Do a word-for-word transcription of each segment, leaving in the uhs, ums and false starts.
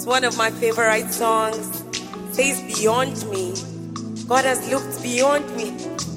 One of my favorite songs says beyond me. God has looked beyond me.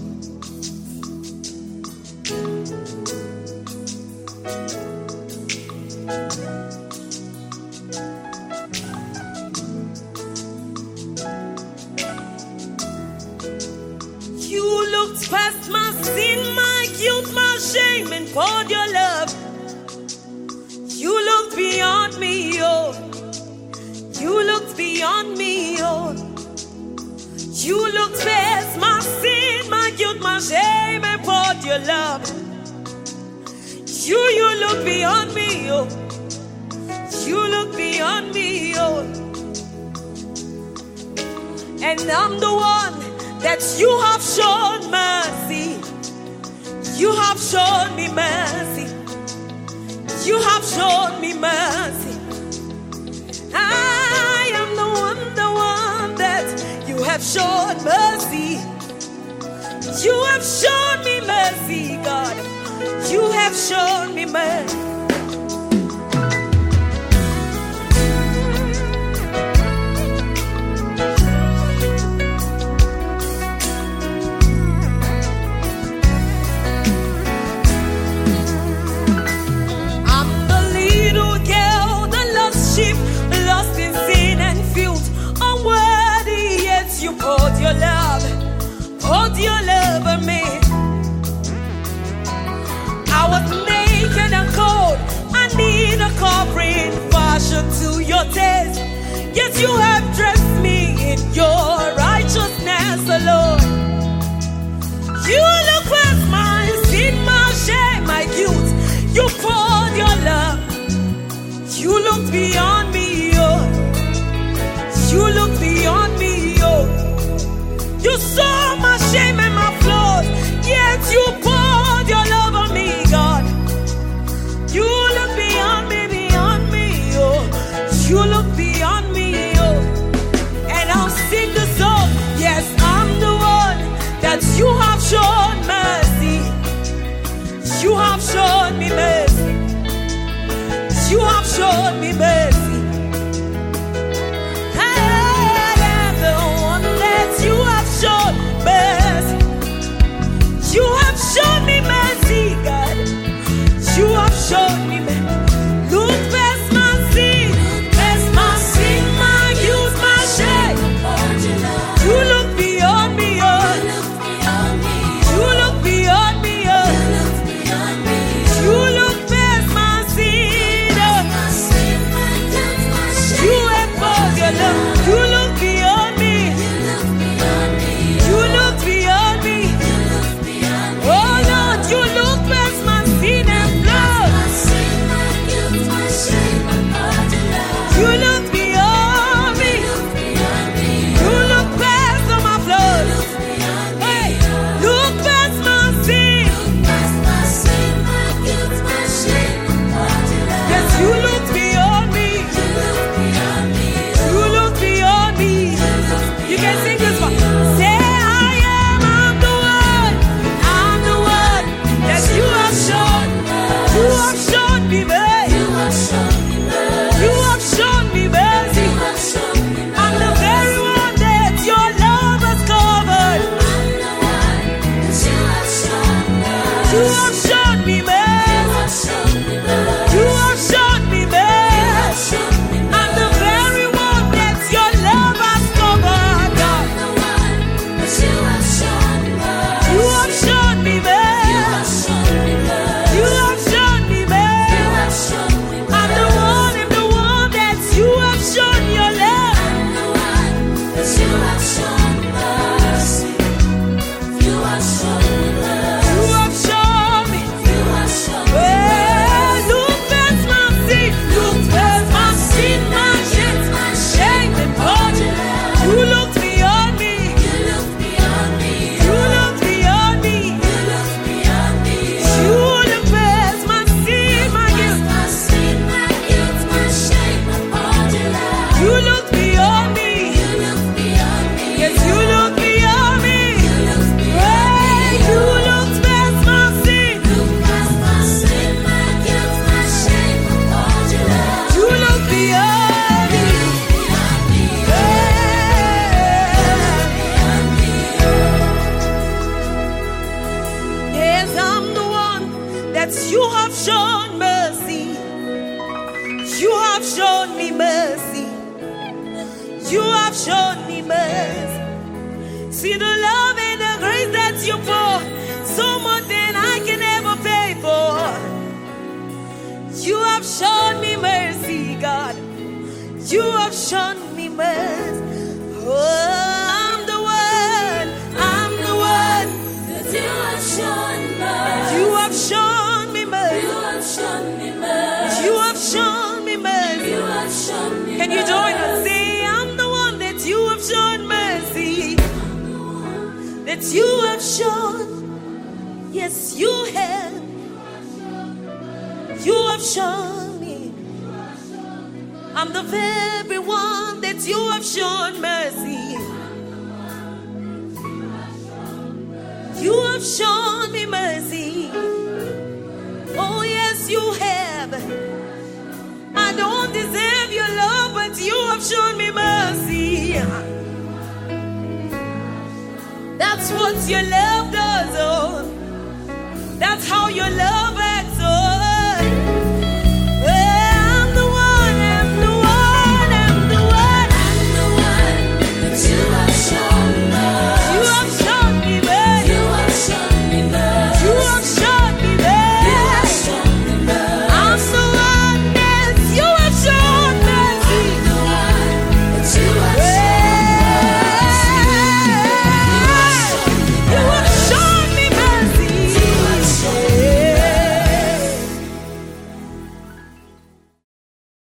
You looked past my sin, my guilt, my shame, and poured your love. You looked beyond me, oh. You looked beyond me, oh. You looked past my sin, my guilt, my shame, and poured your love. You, you look beyond me, oh. You look beyond me, oh. And I'm the one that you have shown mercy. You have shown me mercy. You have shown me mercy. I am the one, the one that you have shown mercy. You have shown me mercy, God. You have shown me mercy. Poured your love, poured your love on me. I was naked and cold. I need a covering, fashion to your taste. Yet you have dressed me in your righteousness alone. You look past my sin, my shame, my guilt. You poured your love. You looked beyond me, oh. You looked beyond me, oh. You saw my shame and my flaws, yet you poured your love on me, God. You look beyond me, beyond me, oh. You look beyond me, oh. And I'll sing the song. Yes, I'm the one that you have shown mercy. You have shown me mercy. You have shown me mercy. See the love and the grace that you pour, so more than I can ever pay for. You have shown me mercy, God. You have shown me mercy. Oh, I'm the one, I'm the one that you have shown mercy. You have shown me mercy. You have shown me mercy. You have shown me mercy. You have shown me mercy. Can you join us? Say, I'm the one that you have shown mercy. That you have shown. Yes, you have. You have shown me. I'm the very one that you have shown mercy. You have shown me mercy. Oh yes, you have. I don't deserve your love, but you have shown me mercy. That's what your love does, oh. That's how your love